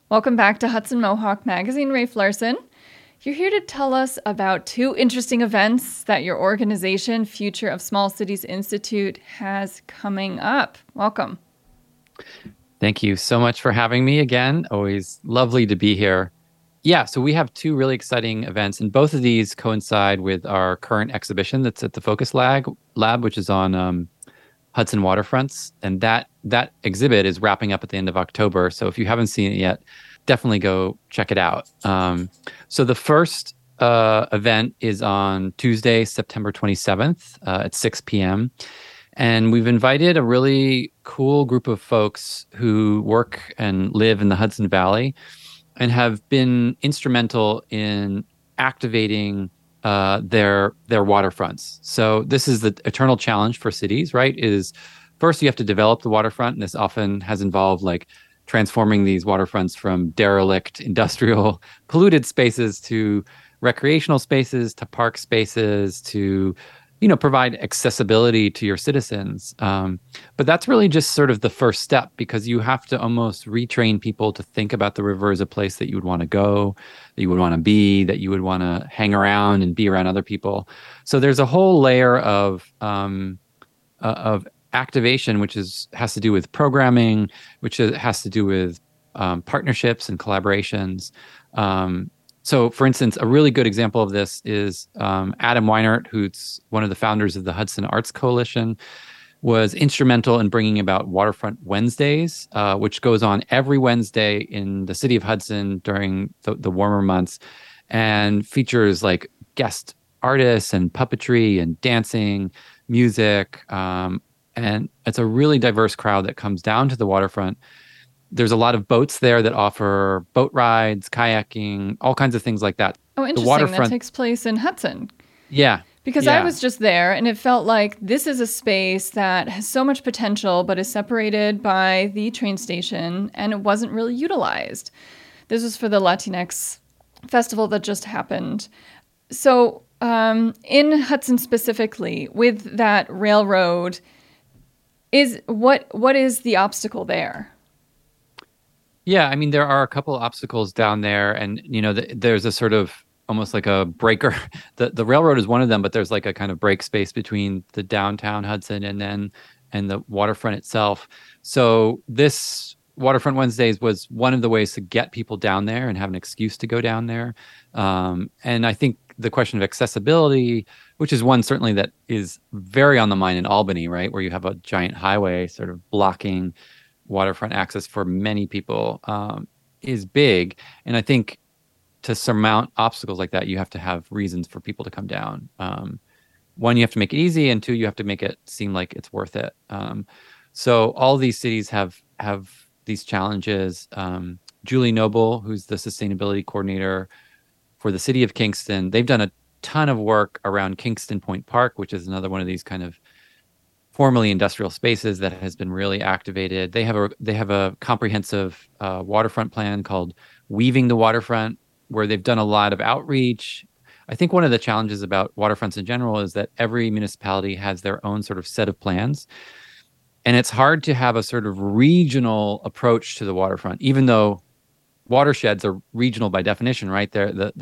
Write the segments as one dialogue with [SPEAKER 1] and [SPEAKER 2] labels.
[SPEAKER 1] Welcome back to Hudson Mohawk Magazine, Rafe Larson. You're here to tell us about two interesting events that your organization, Future of Small Cities Institute, has coming up. Welcome.
[SPEAKER 2] Thank you so much for having me again. Always lovely to be here. Yeah, so we have two really exciting events, and both of these coincide with our current exhibition that's at the Focus Lab, which is on Hudson waterfronts. And that exhibit is wrapping up at the end of October. So if you haven't seen it yet, definitely go check it out. So the first event is on Tuesday, September 27th at 6 p.m. And we've invited a really cool group of folks who work and live in the Hudson Valley and have been instrumental in activating their waterfronts. So this is the eternal challenge for cities, right? Is first you have to develop the waterfront, and this often has involved like transforming these waterfronts from derelict industrial polluted spaces to recreational spaces to park spaces to provide accessibility to your citizens. But that's really just sort of the first step, because you have to almost retrain people to think about the river as a place that you would want to go, that you would want to be, that you would want to hang around and be around other people. So there's a whole layer of activation, which has to do with programming, which has to do with partnerships and collaborations. So, for instance, a really good example of this is Adam Weinert, who's one of the founders of the Hudson Arts Coalition, was instrumental in bringing about Waterfront Wednesdays, which goes on every Wednesday in the city of Hudson during the warmer months, and features like guest artists and puppetry and dancing, music, and it's a really diverse crowd that comes down to the waterfront. There's a lot of boats there that offer boat rides, kayaking, all kinds of things like that.
[SPEAKER 1] Oh, interesting. That takes place in Hudson.
[SPEAKER 2] Yeah.
[SPEAKER 1] Because I was just there, and it felt like this is a space that has so much potential, but is separated by the train station, and it wasn't really utilized. This was for the Latinx festival that just happened. So in Hudson specifically, with that railroad, what is the obstacle there?
[SPEAKER 2] Yeah, I mean, there are a couple of obstacles down there, and there's a sort of almost like a breaker. The railroad is one of them, but there's like a kind of break space between the downtown Hudson and the waterfront itself. So this Waterfront Wednesdays was one of the ways to get people down there and have an excuse to go down there. And I think the question of accessibility, which is one certainly that is very on the mind in Albany, right, where you have a giant highway sort of blocking waterfront access for many people, is big. And I think to surmount obstacles like that, you have to have reasons for people to come down. One, you have to make it easy, and two, you have to make it seem like it's worth it. So all these cities have these challenges. Julie Noble, who's the sustainability coordinator for the city of Kingston, they've done a ton of work around Kingston Point Park, which is another one of these kind of formerly industrial spaces that has been really activated. They have a comprehensive waterfront plan called Weaving the Waterfront, where they've done a lot of outreach. I think one of the challenges about waterfronts in general is that every municipality has their own sort of set of plans. And it's hard to have a sort of regional approach to the waterfront, even though watersheds are regional by definition, right?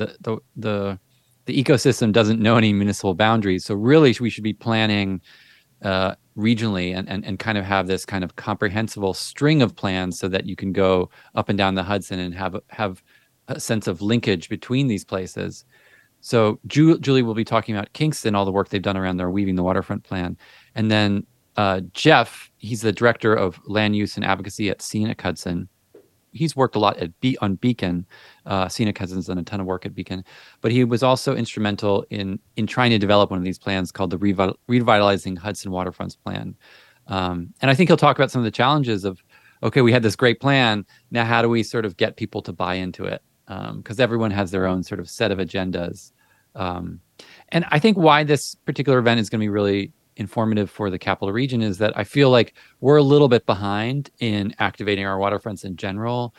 [SPEAKER 2] The ecosystem doesn't know any municipal boundaries. So really we should be planning regionally and kind of have this kind of comprehensible string of plans so that you can go up and down the Hudson and have a sense of linkage between these places. So Julie will be talking about Kingston, all the work they've done around their Weaving the Waterfront plan. And then Jeff, he's the director of land use and advocacy at Scenic Hudson. He's worked a lot on Beacon. Scenic Hudson's done a ton of work at Beacon, but he was also instrumental in trying to develop one of these plans called the Revitalizing Hudson Waterfronts Plan. And I think he'll talk about some of the challenges of, okay, we had this great plan. Now, how do we sort of get people to buy into it? Because everyone has their own sort of set of agendas. And I think why this particular event is going to be really informative for the Capital Region is that I feel like we're a little bit behind in activating our waterfronts in general.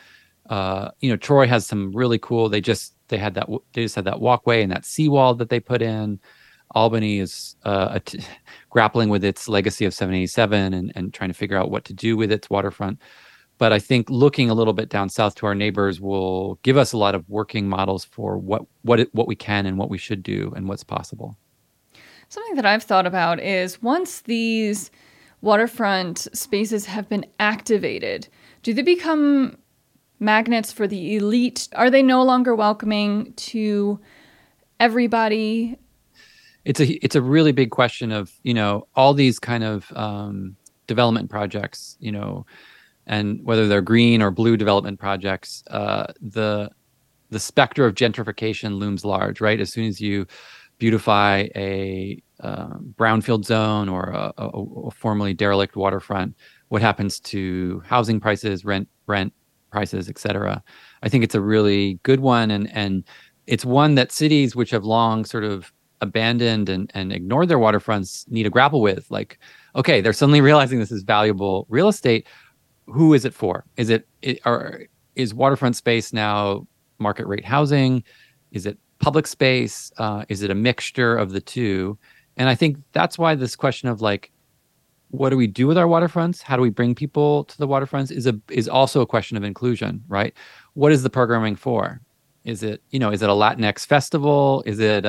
[SPEAKER 2] Troy has some really cool. They just had that walkway and that seawall that they put in. Albany is grappling with its legacy of 787 and trying to figure out what to do with its waterfront. But I think looking a little bit down south to our neighbors will give us a lot of working models for what we can and what we should do and what's possible.
[SPEAKER 1] Something that I've thought about is once these waterfront spaces have been activated, do they become magnets for the elite? Are they no longer welcoming to everybody?
[SPEAKER 2] It's a really big question of, all these kind of development projects, and whether they're green or blue development projects, the specter of gentrification looms large, right? As soon as you beautify a brownfield zone or a formerly derelict waterfront, what happens to housing prices, rent prices, et cetera? I think it's a really good one, and it's one that cities which have long sort of abandoned and ignored their waterfronts need to grapple with. Like, okay, they're suddenly realizing this is valuable real estate. Who is it for? Is waterfront space now market rate housing? Is it public space? Is it a mixture of the two? And I think that's why this question of like, what do we do with our waterfronts? How do we bring people to the waterfronts is also a question of inclusion, right? What is the programming for? Is it a Latinx festival?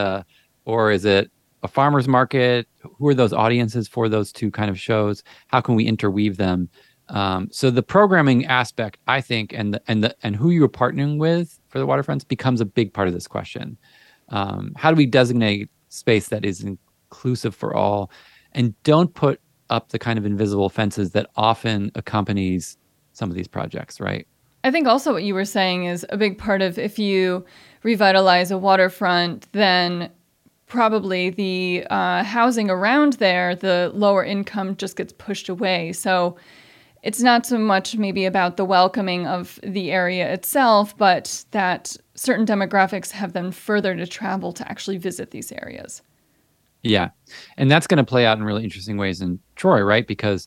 [SPEAKER 2] Or is it a farmer's market? Who are those audiences for those two kind of shows? How can we interweave them? So the programming aspect, I think, and who you're partnering with for the waterfronts becomes a big part of this question. How do we designate space that is inclusive for all, and don't put up the kind of invisible fences that often accompanies some of these projects, right?
[SPEAKER 1] I think also what you were saying is a big part of if you revitalize a waterfront, then probably the housing around there, the lower income just gets pushed away. So it's not so much maybe about the welcoming of the area itself, but that certain demographics have them further to travel to actually visit these areas.
[SPEAKER 2] Yeah. And that's going to play out in really interesting ways in Troy, right? Because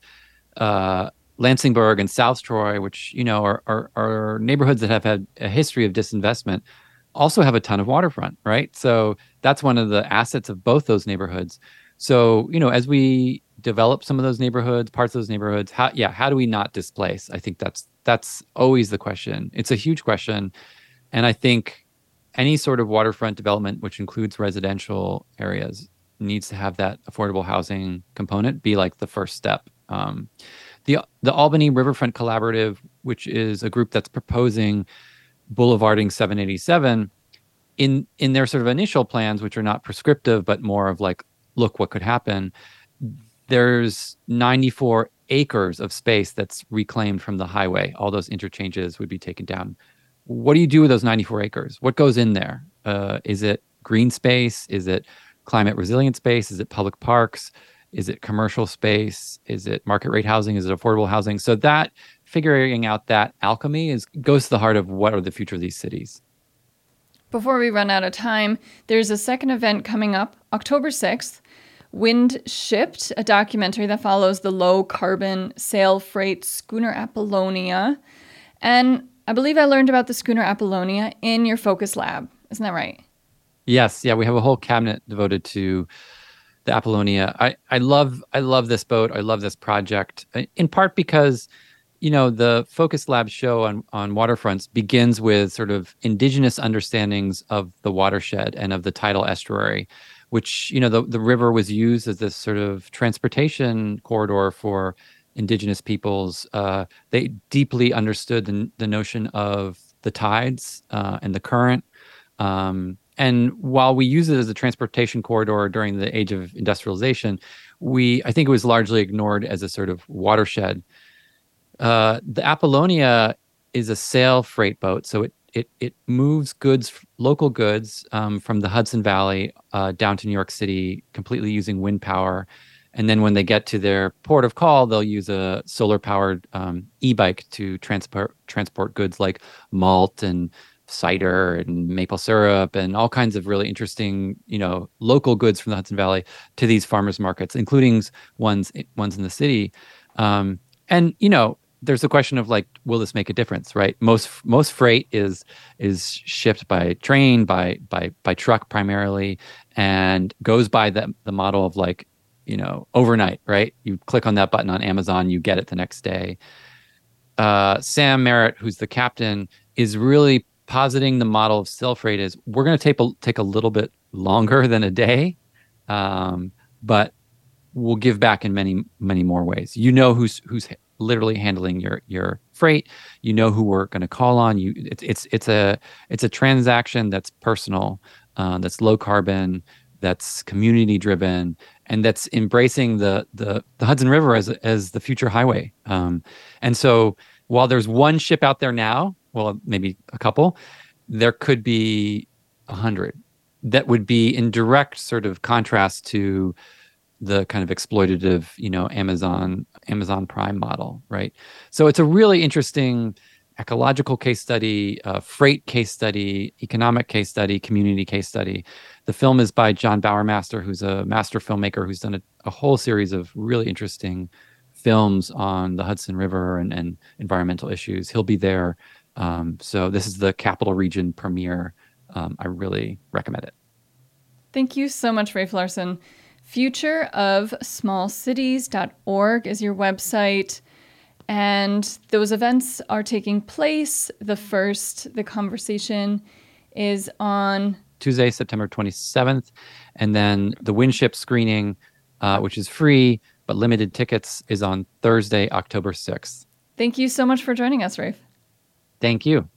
[SPEAKER 2] Lansingburg and South Troy, which, are neighborhoods that have had a history of disinvestment, also have a ton of waterfront, right? So that's one of the assets of both those neighborhoods. So, as we develop some of those neighborhoods, parts of those neighborhoods, how do we not displace? I think that's always the question. It's a huge question. And I think any sort of waterfront development, which includes residential areas, needs to have that affordable housing component be like the first step. The Albany Riverfront Collaborative, which is a group that's proposing boulevarding 787, in their sort of initial plans, which are not prescriptive, but more of like, look what could happen. There's 94 acres of space that's reclaimed from the highway. All those interchanges would be taken down. What do you do with those 94 acres? What goes in there? Is it green space? Is it climate resilient space? Is it public parks? Is it commercial space? Is it market rate housing? Is it affordable housing? So that figuring out that alchemy goes to the heart of what are the future of these cities.
[SPEAKER 1] Before we run out of time, there's a second event coming up October 6th. Wind Shipped, a documentary that follows the low-carbon sail freight schooner Apollonia. And I believe I learned about the schooner Apollonia in your Focus Lab. Isn't that right?
[SPEAKER 2] Yes. Yeah, we have a whole cabinet devoted to the Apollonia. I love this boat. I love this project, in part because, the Focus Lab show on waterfronts begins with sort of indigenous understandings of the watershed and of the tidal estuary, which, the river was used as this sort of transportation corridor for indigenous peoples. They deeply understood the notion of the tides and the current. And while we use it as a transportation corridor during the age of industrialization, I think it was largely ignored as a sort of watershed. The Apollonia is a sail freight boat, so it moves local goods, from the Hudson Valley down to New York City, completely using wind power. And then when they get to their port of call, they'll use a solar-powered e-bike to transport goods like malt and cider and maple syrup and all kinds of really interesting, local goods from the Hudson Valley to these farmers markets, including ones in the city. And there's the question of like, will this make a difference, right? Most freight is shipped by train, by truck primarily, and goes by the model of like, overnight, right? You click on that button on Amazon, you get it the next day. Sam Merritt, who's the captain, is really positing the model of sail freight is we're going to take a little bit longer than a day, um, but we'll give back in many more ways. You know who's literally handling your freight. You know who we're going to call on. It's a transaction that's personal, that's low carbon, that's community driven, and that's embracing the Hudson River as the future highway. And so while there's one ship out there now, well, maybe a couple, there could be 100 that would be in direct sort of contrast to the kind of exploitative, Amazon Prime model, right? So it's a really interesting ecological case study, freight case study, economic case study, community case study. The film is by John Bowermaster, who's a master filmmaker who's done a whole series of really interesting films on the Hudson River and environmental issues. He'll be there. So this is the Capital Region premiere. I really recommend it.
[SPEAKER 1] Thank you so much, Rafe Larson. Futureofsmallcities.org is your website. And those events are taking place. The conversation is on
[SPEAKER 2] Tuesday, September 27th. And then the Winship screening, which is free, but limited tickets, is on Thursday, October 6th.
[SPEAKER 1] Thank you so much for joining us, Rafe.
[SPEAKER 2] Thank you.